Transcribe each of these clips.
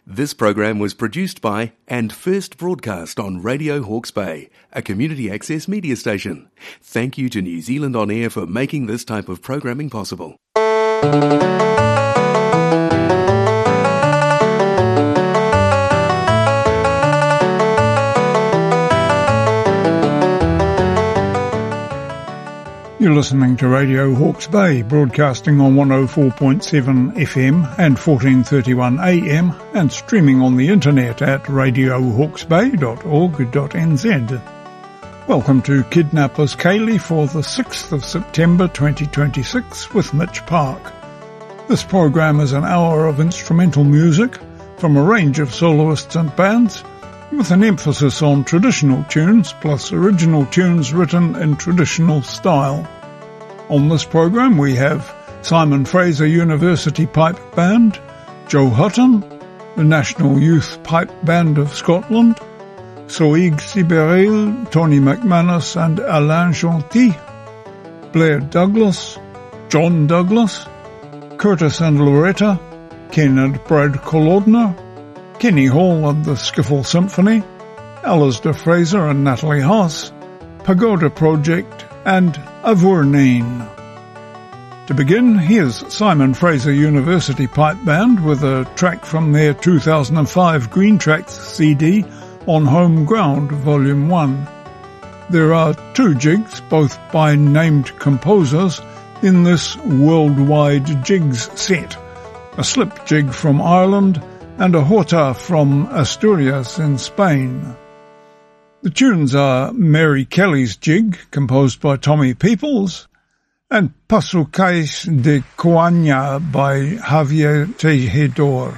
This program was produced by and first broadcast on Radio Hawke's Bay, a community access media station. Thank you to New Zealand On Air for making this type of programming possible. You're listening to Radio Hawke's Bay, broadcasting on 104.7 FM and 1431 AM and streaming on the internet at radiohawksbay.org.nz. Welcome to Kidnappers Kaylee for the 6th of September 2026 with Mitch Park. This program is an hour of instrumental music from a range of soloists and bands, with an emphasis on traditional tunes plus original tunes written in traditional style. On this program we have Simon Fraser University Pipe Band, Joe Hutton, the National Youth Pipe Band of Scotland, Soig Siberil, Tony McManus and Alain Gentil, Blair Douglas, John Douglas, Curtis and Loretta, Ken and Brad Kolodner, Kenny Hall and the Skiffle Symphony, Alistair Fraser and Natalie Haas, Pagoda Project and Avurnane. To begin, here's Simon Fraser University Pipe Band with a track from their 2005 Green Tracks CD on Home Ground Volume 1. There are two jigs, both by named composers, in this worldwide jigs set, a slip jig from Ireland and a jota from Asturias in Spain. The tunes are Mary Kelly's Jig, composed by Tommy Peoples, and Pasucais de Coaña by Javier Tejedor.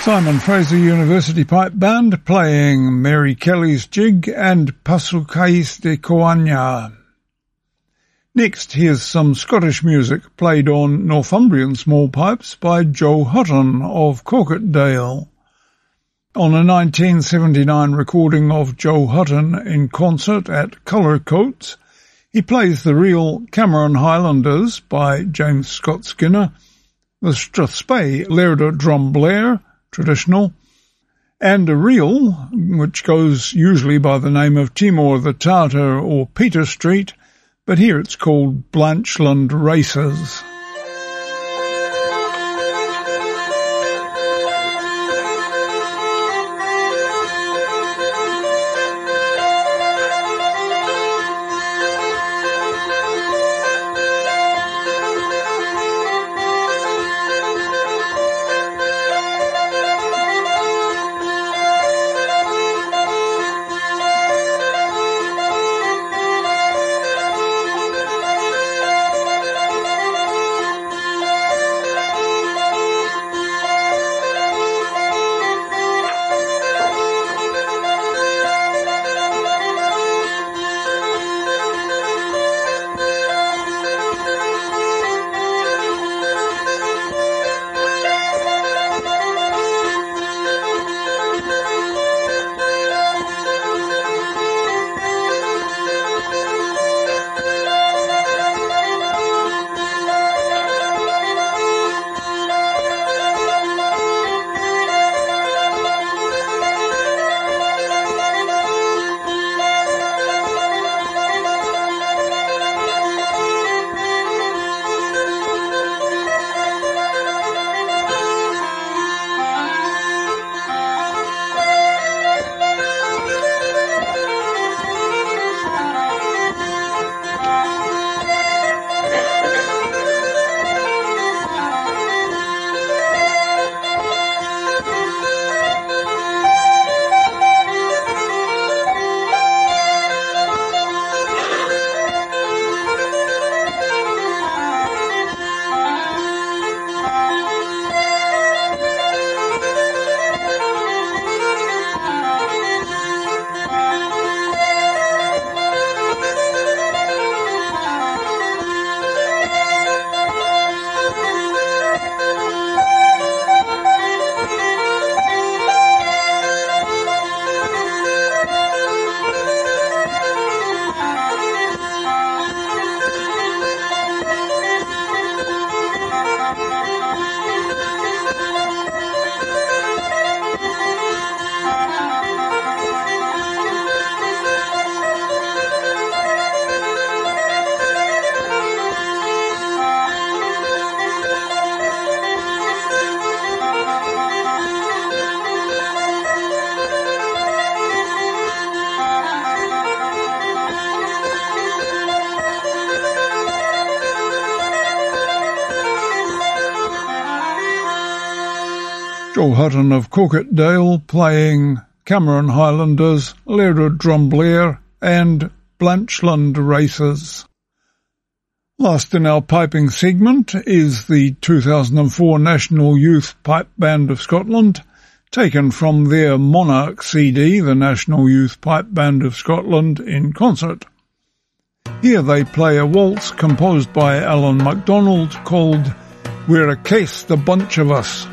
Simon Fraser University Pipe Band playing Mary Kelly's Jig and Pasukais de Coanya. Next, here's some Scottish music played on Northumbrian small pipes by Joe Hutton of Coquetdale. On a 1979 recording of Joe Hutton in concert at Colour Coats, he plays the real Cameron Highlanders by James Scott Skinner, the Strathspey Laird Drum Blair, traditional, and a reel, which goes usually by the name of Timor the Tartar or Peter Street, but here it's called Blanchland Races. Joe Hutton of Coquetdale playing Cameron Highlanders, Laird Drum Blair and Blanchland Races. Last in our piping segment is the 2004 National Youth Pipe Band of Scotland, taken from their Monarch CD, the National Youth Pipe Band of Scotland, in concert. Here they play a waltz composed by Alan MacDonald called We're a Case, the Bunch of Us.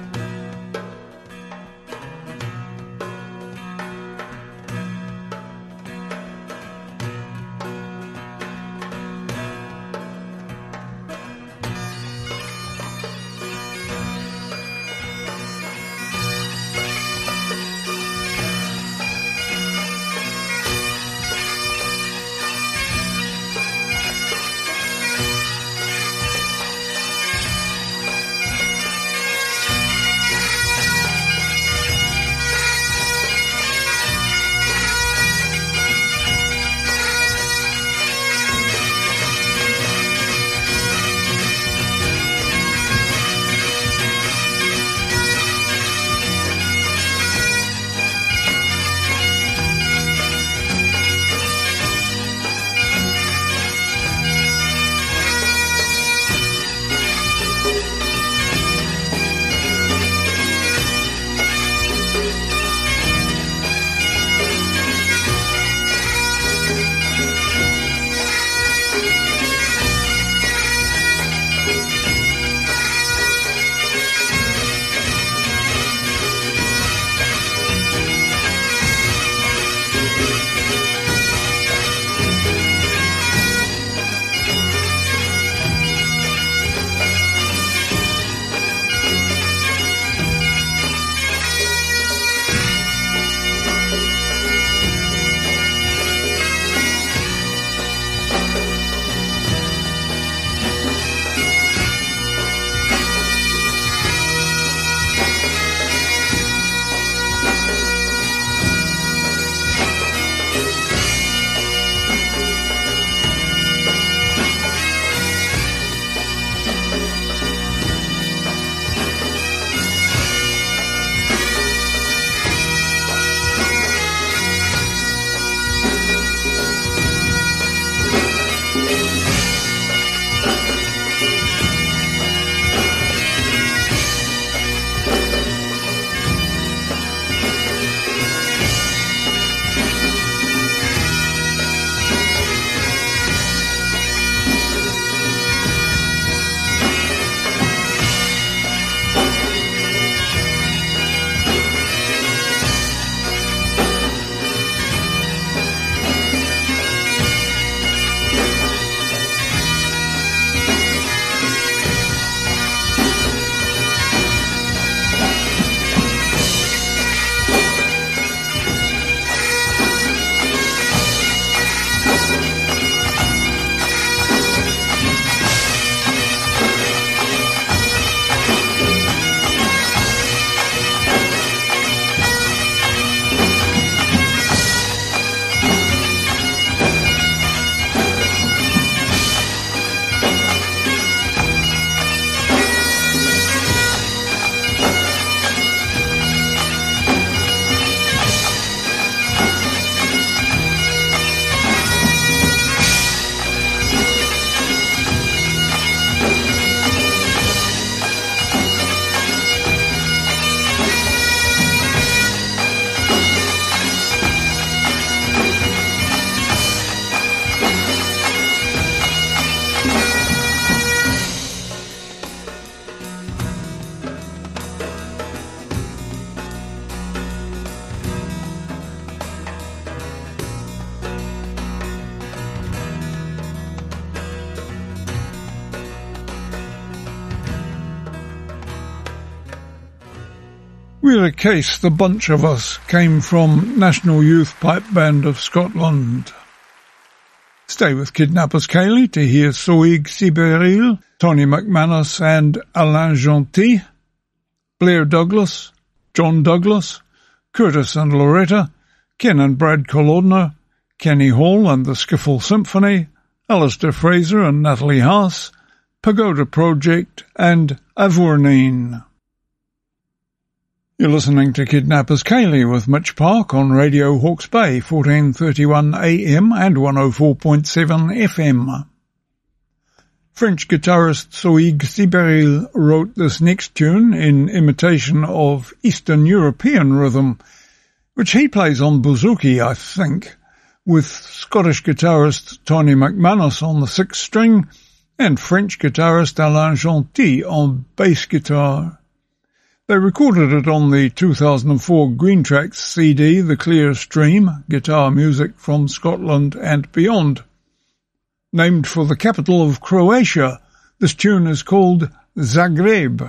Wheeler Case, The Bunch of Us, came from National Youth Pipe Band of Scotland. Stay with Kidnappers Ceilidh to hear Soig Siberil, Tony McManus and Alain Gentil, Blair Douglas, John Douglas, Curtis and Loretta, Ken and Brad Kolodner, Kenny Hall and the Skiffle Symphony, Alistair Fraser and Natalie Haas, Pagoda Project and Avourneen. You're listening to Kidnappers Ceilidh with Mitch Park on Radio Hawke's Bay, 1431 AM and 104.7 FM. French guitarist Soig Siberil wrote this next tune in imitation of Eastern European rhythm, which he plays on bouzouki, I think, with Scottish guitarist Tony McManus on the sixth string and French guitarist Alain Gentil on bass guitar. They recorded it on the 2004 Green Tracks CD, The Clear Stream, Guitar Music from Scotland and Beyond. Named for the capital of Croatia, this tune is called Zagreb.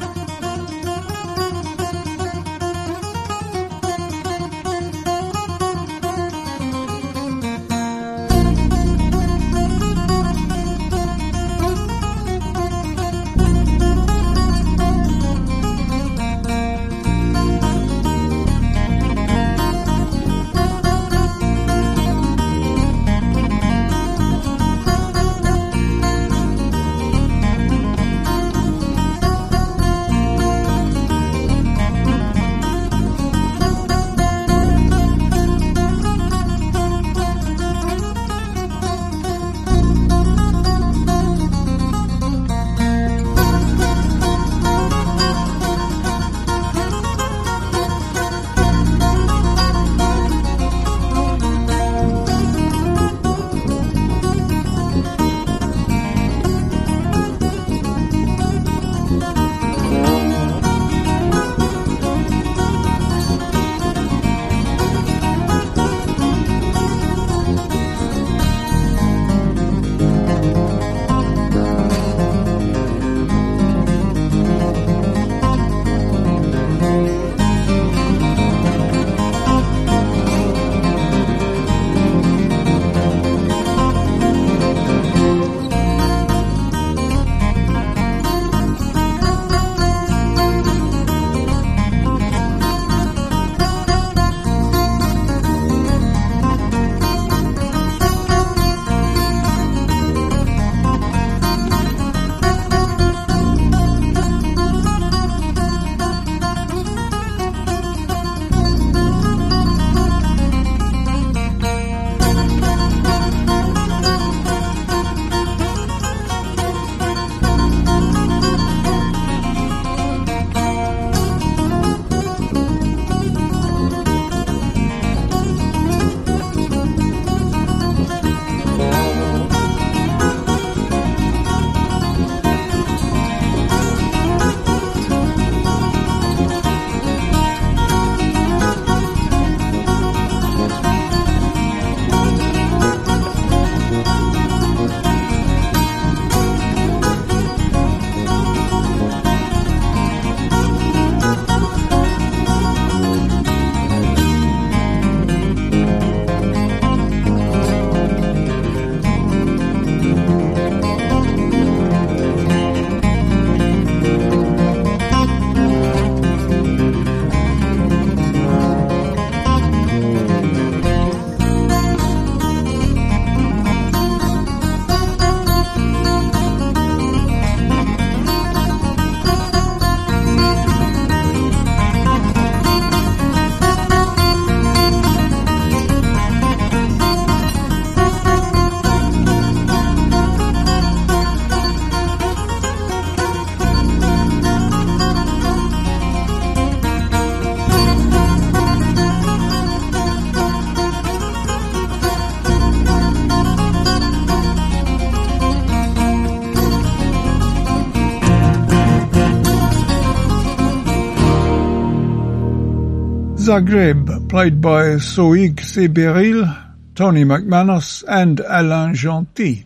Zagreb, played by Soig Siberil, Tony McManus and Alain Gentil.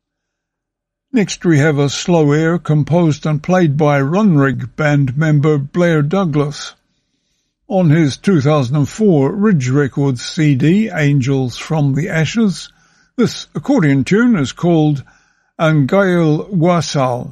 Next we have a slow air composed and played by Runrig band member Blair Douglas. On his 2004 Ridge Records CD, Angels from the Ashes, this accordion tune is called Angail Wasal.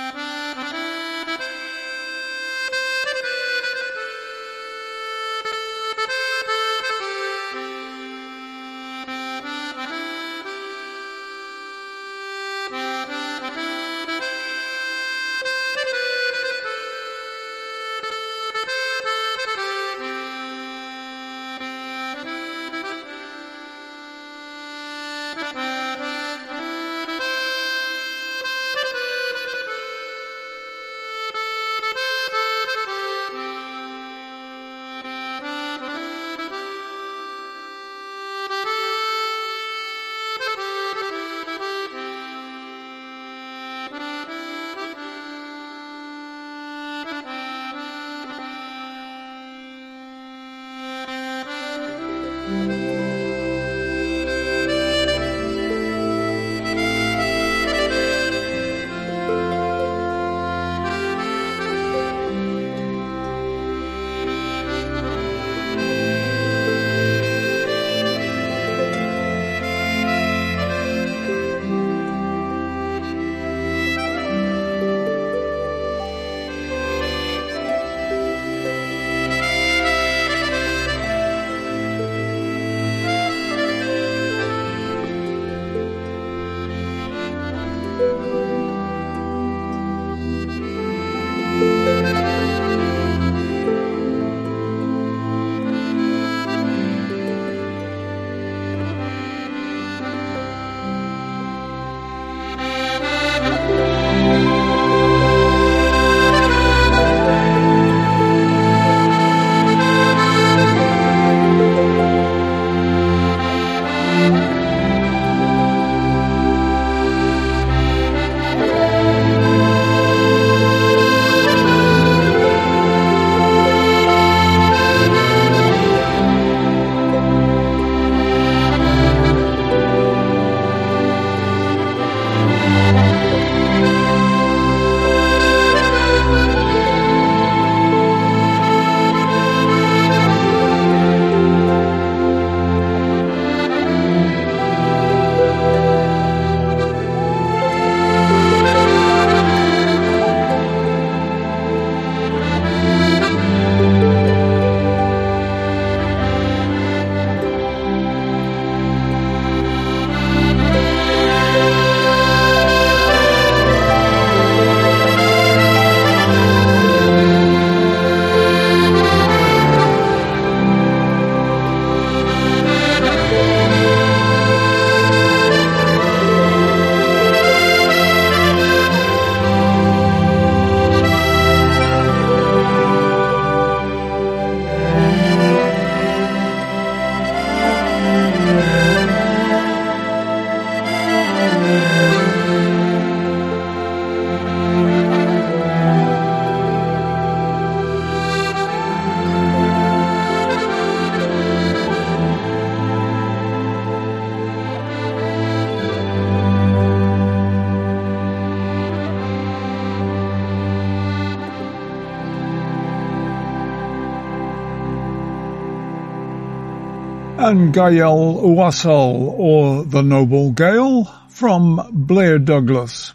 Angail Wasal, or The Noble Gale, from Blair Douglas.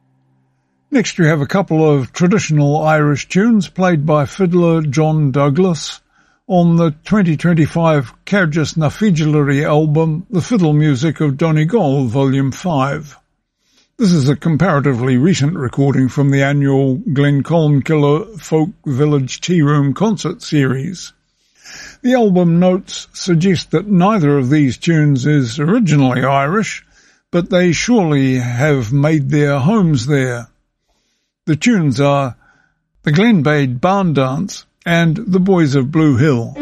Next we have a couple of traditional Irish tunes played by fiddler John Douglas on the 2025 Cairdeas na Figillery album, The Fiddle Music of Donegal, Volume 5. This is a comparatively recent recording from the annual Glencolmkiller Folk Village Tea Room Concert Series. The album notes suggest that neither of these tunes is originally Irish, but they surely have made their homes there. The tunes are The Glenbade Barn Dance and The Boys of Blue Hill.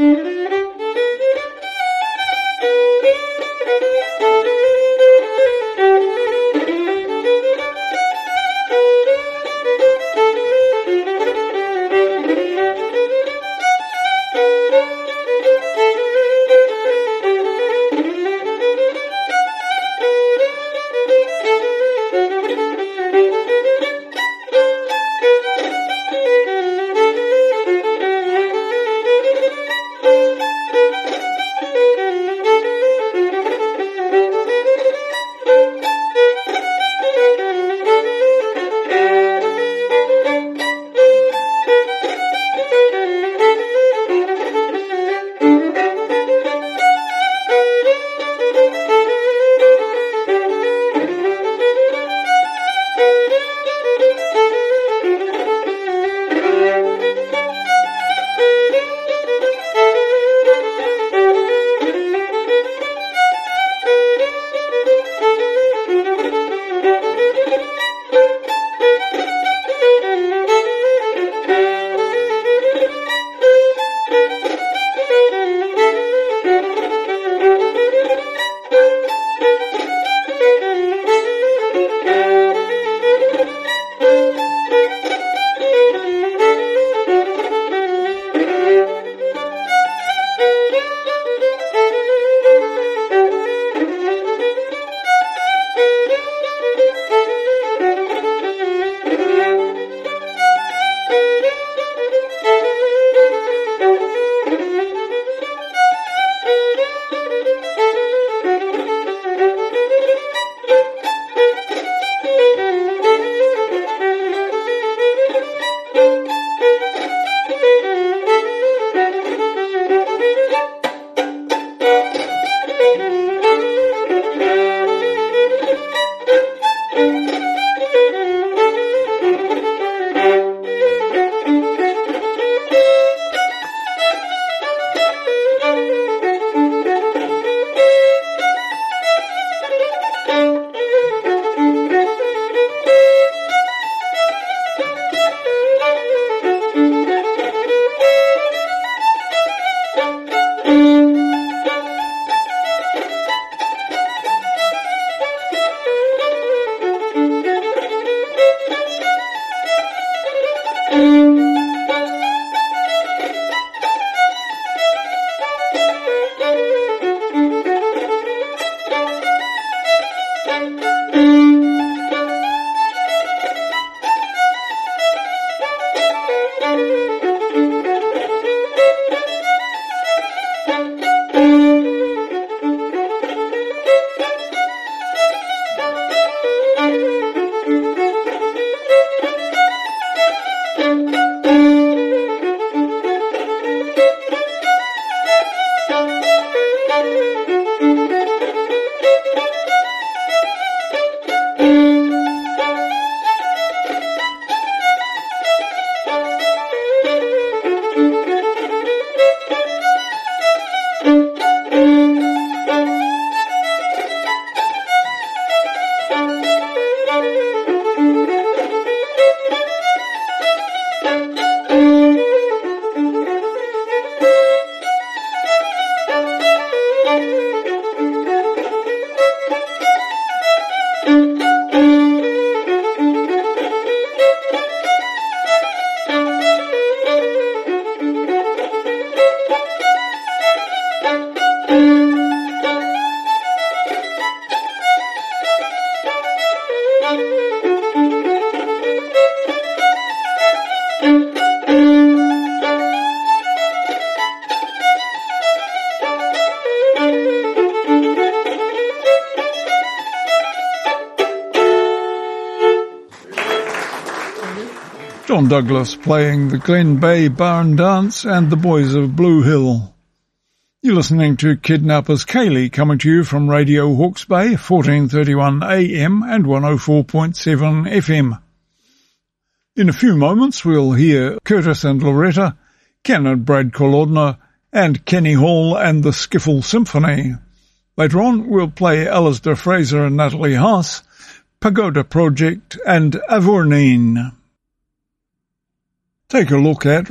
John Douglas playing the Glen Bay Barn Dance and the Boys of Blue Hill. You're listening to Kidnappers Kaylee, coming to you from Radio Hawke's Bay, 1431 AM and 104.7 FM. In a few moments we'll hear Curtis and Loretta, Ken and Brad Kolodner, and Kenny Hall and the Skiffle Symphony. Later on we'll play Alistair Fraser and Natalie Haas, Pagoda Project and Avourneen. Take a look at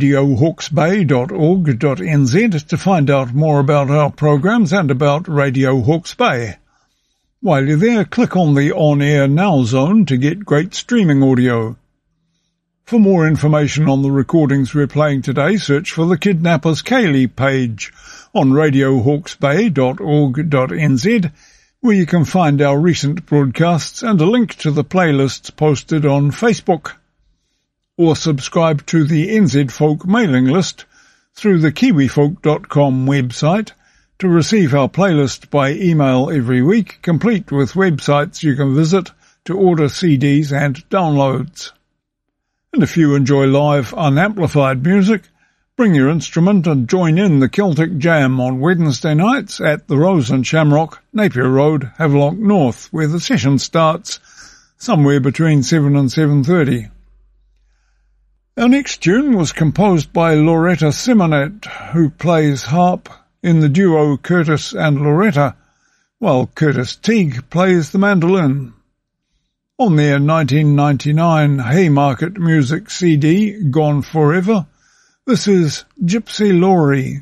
radiohawksbay.org.nz to find out more about our programs and about Radio Hawke's Bay. While you're there, click on the On Air Now zone to get great streaming audio. For more information on the recordings we're playing today, search for the Kidnappers Kaylee page on radiohawksbay.org.nz, where you can find our recent broadcasts and a link to the playlists posted on Facebook. Or subscribe to the NZ Folk mailing list through the kiwifolk.com website to receive our playlist by email every week, complete with websites you can visit to order CDs and downloads. And if you enjoy live, unamplified music, bring your instrument and join in the Celtic Jam on Wednesday nights at the Rose and Shamrock, Napier Road, Havelock North, where the session starts somewhere between 7 and 7:30. Our next tune was composed by Loretta Simonet, who plays harp in the duo Curtis and Loretta, while Curtis Teague plays the mandolin. On their 1999 Haymarket Music CD, Gone Forever, this is Gypsy Laurie.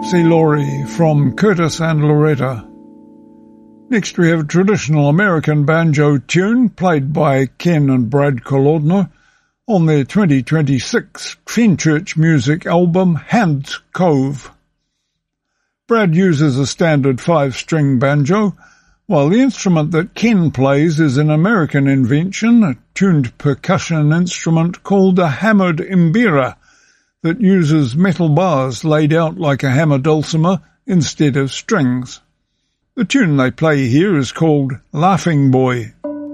Gypsy Laurie from Curtis and Loretta. Next we have a traditional American banjo tune played by Ken and Brad Kolodner on their 2026 Fenchurch Music album Hand's Cove. Brad uses a standard 5-string banjo, while the instrument that Ken plays is an American invention, a tuned percussion instrument called a hammered mbira that uses metal bars laid out like a hammer dulcimer instead of strings. The tune they play here is called Laughing Boy.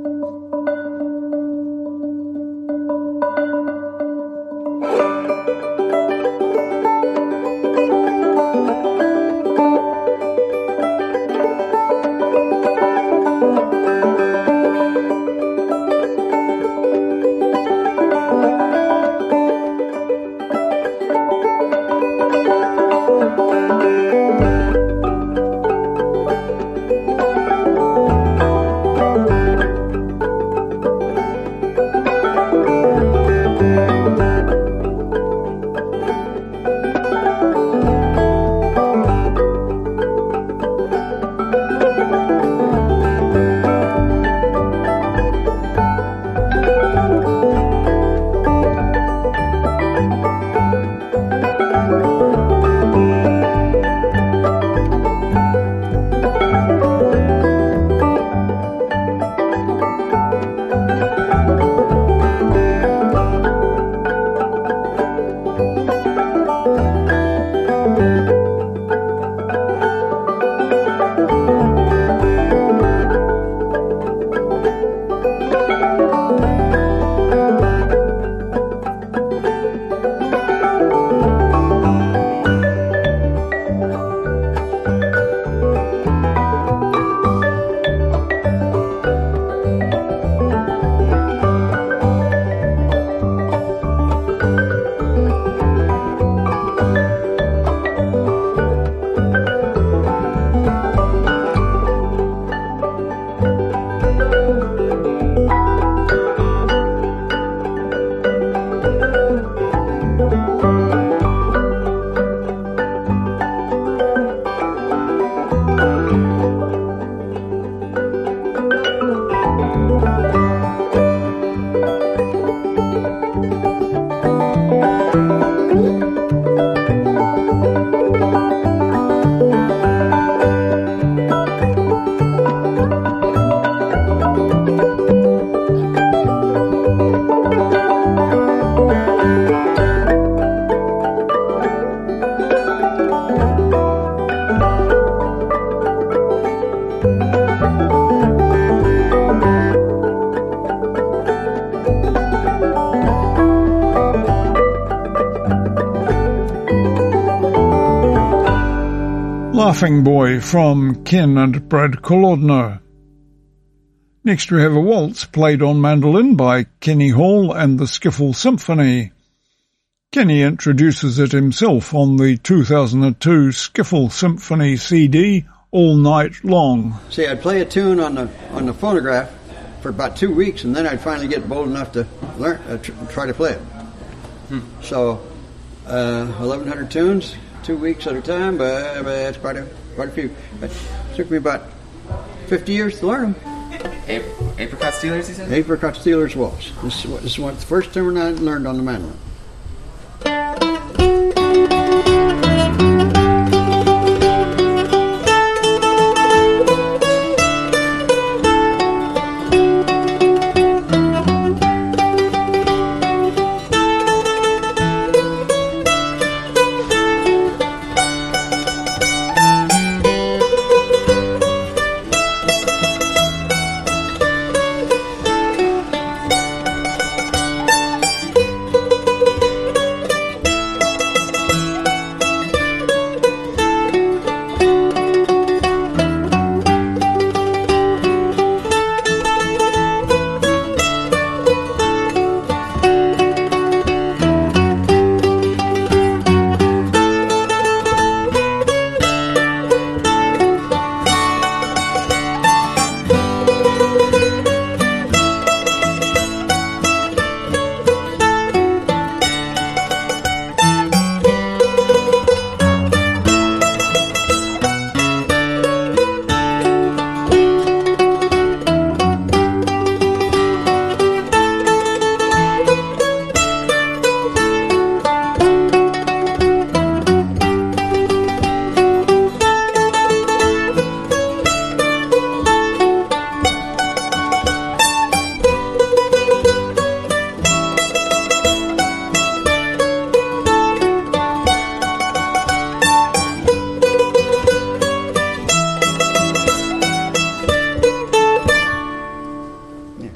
Laughing Boy from Ken and Brad Kolodner. Next we have a waltz played on mandolin by Kenny Hall and the Skiffle Symphony. Kenny introduces it himself on the 2002 Skiffle Symphony CD, All Night Long. See, I'd play a tune on the phonograph for about 2 weeks, and then I'd finally get bold enough to learn, try to play it. So, 1,100 tunes, 2 weeks at a time, but that's quite a few. It took me about 50 years to learn them. Apricot Steelers, you said? Apricot Steelers Waltz. This is the first tune I learned on the mandolin.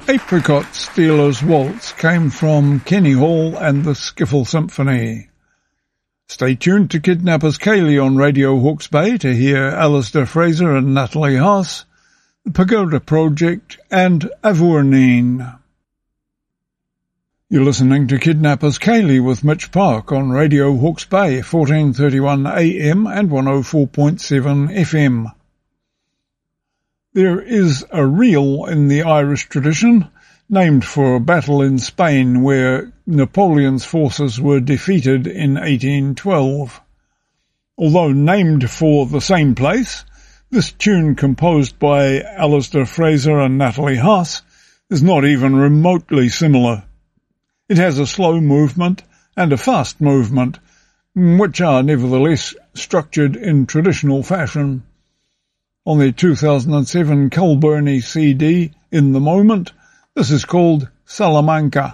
Apricot Stealers Waltz came from Kenny Hall and the Skiffle Symphony. Stay tuned to Kidnappers Ceilidh on Radio Hawke's Bay to hear Alistair Fraser and Natalie Haas, The Pagoda Project and Avurneen. You're listening to Kidnappers Ceilidh with Mitch Park on Radio Hawke's Bay, 1431 AM and 104.7 FM. There is a reel in the Irish tradition, named for a battle in Spain where Napoleon's forces were defeated in 1812. Although named for the same place, this tune composed by Alistair Fraser and Natalie Haas is not even remotely similar. It has a slow movement and a fast movement, which are nevertheless structured in traditional fashion. On their 2007 Kilburney CD, In the Moment, this is called Salamanca.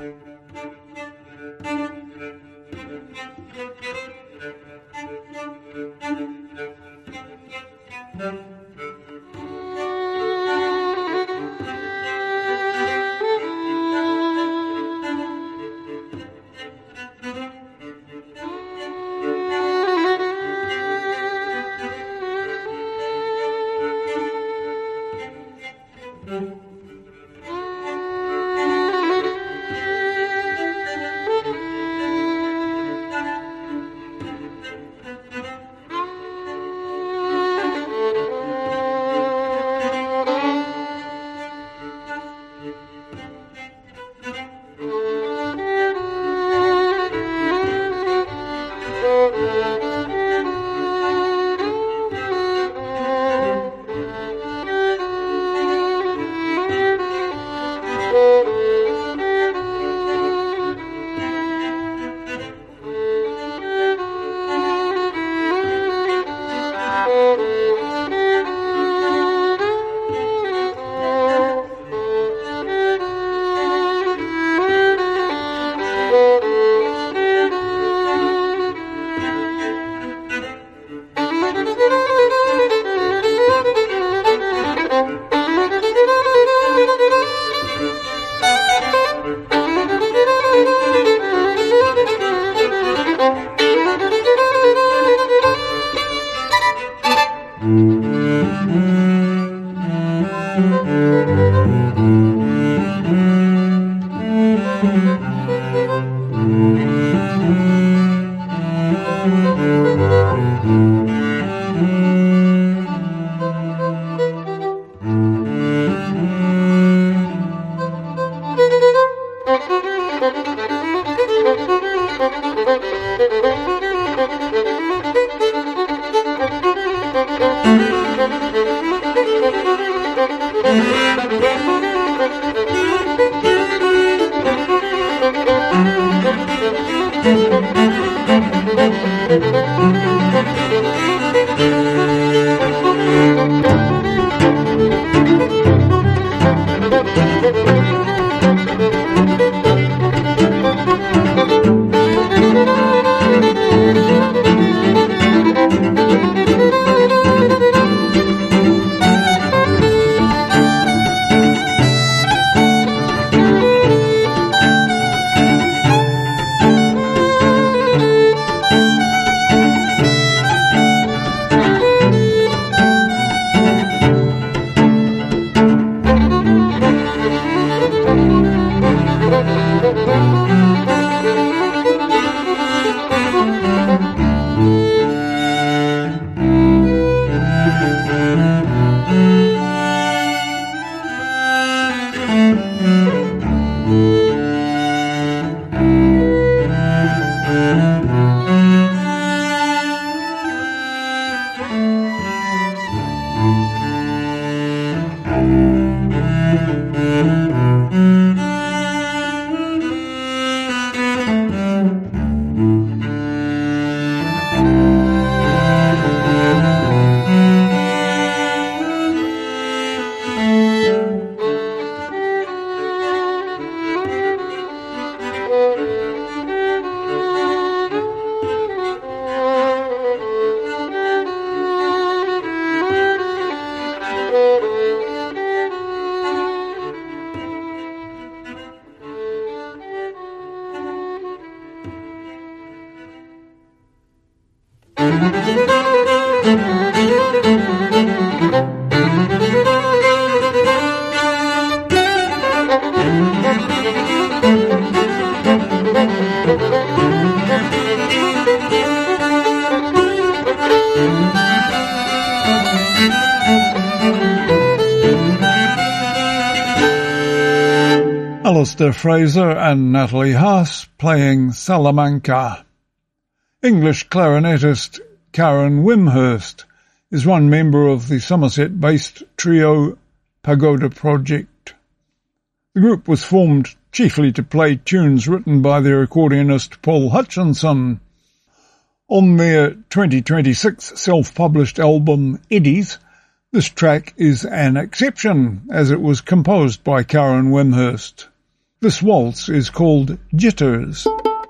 Alistair Fraser and Natalie Haas playing Salamanca. English clarinetist Karen Wimhurst is one member of the Somerset-based trio Pagoda Project. The group was formed chiefly to play tunes written by their accordionist Paul Hutchinson. On their 2026 self-published album Eddies, this track is an exception as it was composed by Karen Wimhurst. This waltz is called Jitters.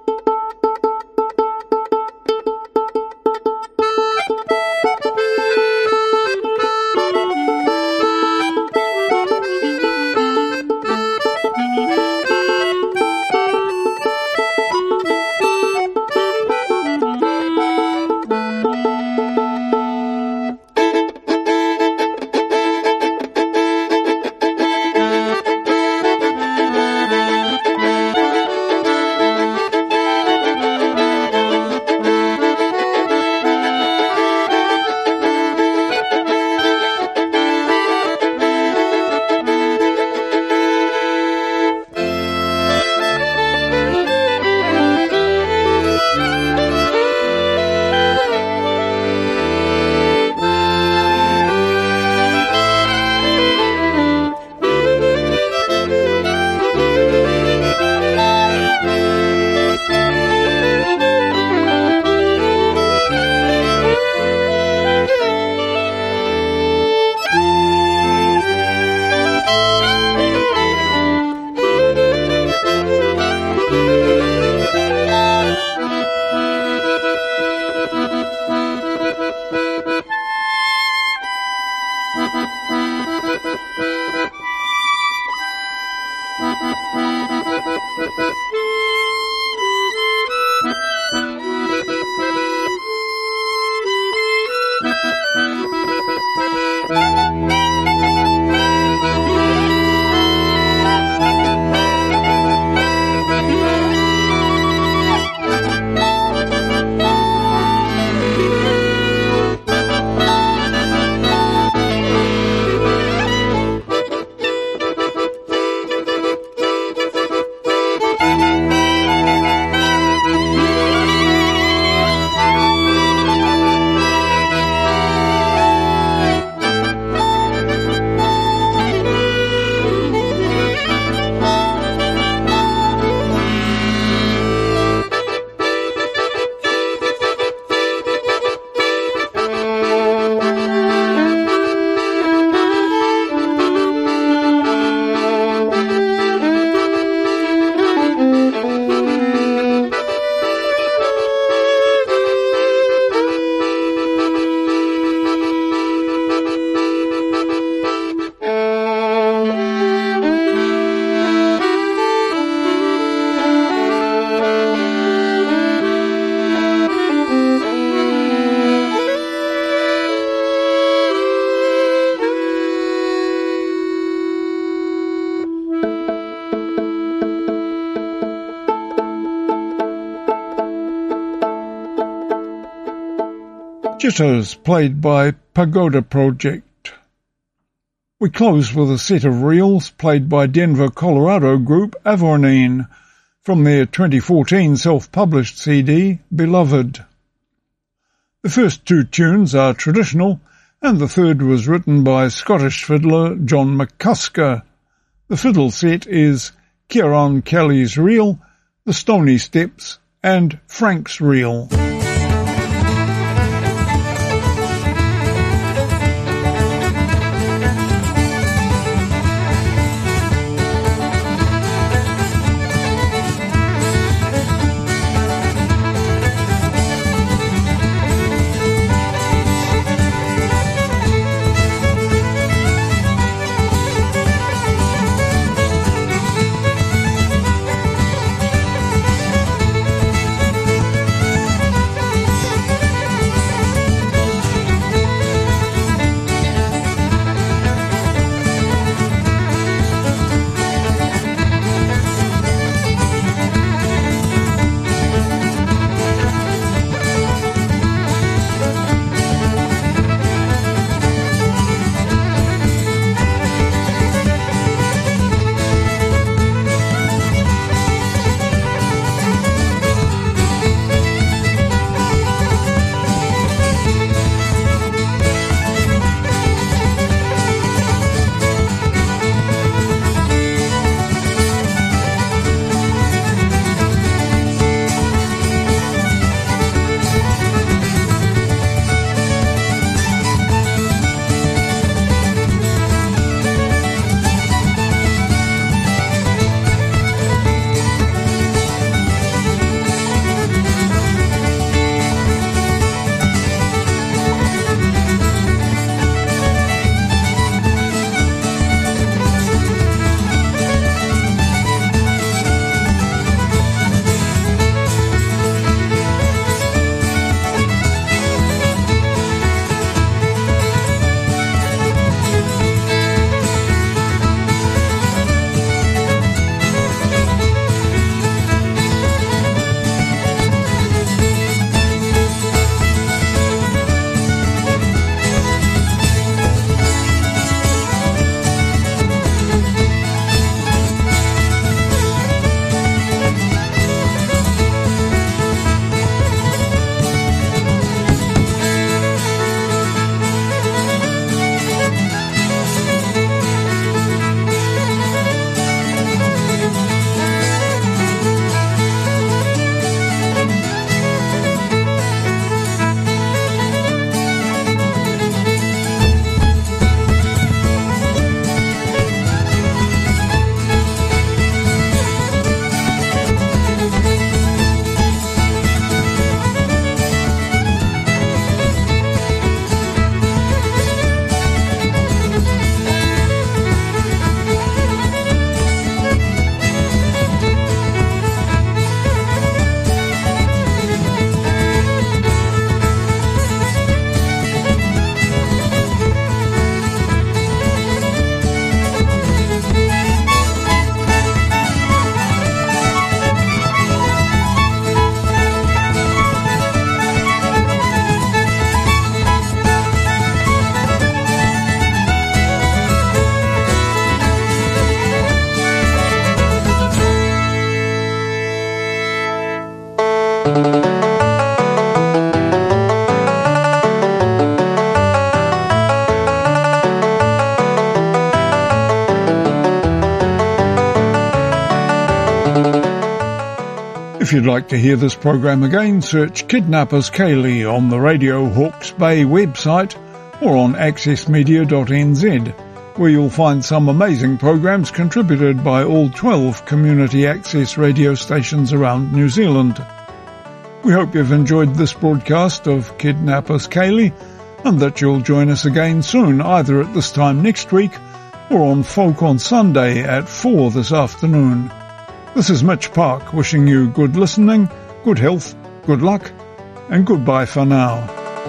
Jitters, played by Pagoda Project. We close with a set of reels played by Denver, Colorado group Avornine from their 2014 self-published CD, Beloved. The first two tunes are traditional, and the third was written by Scottish fiddler John McCusker. The fiddle set is Kieran Kelly's reel, The Stony Steps, and Frank's reel. If you'd like to hear this program again, search Kidnappers Kaylee on the Radio Hawke's Bay website or on accessmedia.nz, where you'll find some amazing programs contributed by all 12 community access radio stations around New Zealand. We hope you've enjoyed this broadcast of Kidnappers Kaylee, and that you'll join us again soon, either at this time next week or on Folk on Sunday at 4 this afternoon. This is Mitch Park wishing you good listening, good health, good luck, and goodbye for now.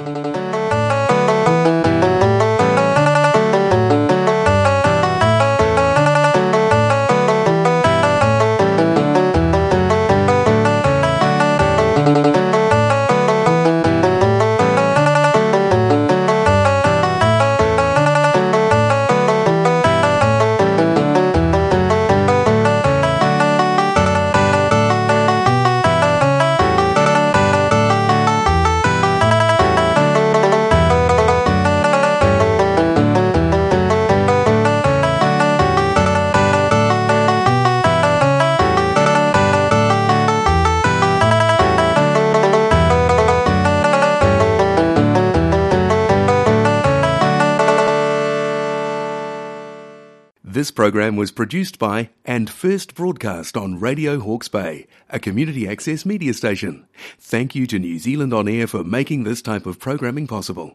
This program was produced by and first broadcast on Radio Hawke's Bay, a community access media station. Thank you to New Zealand On Air for making this type of programming possible.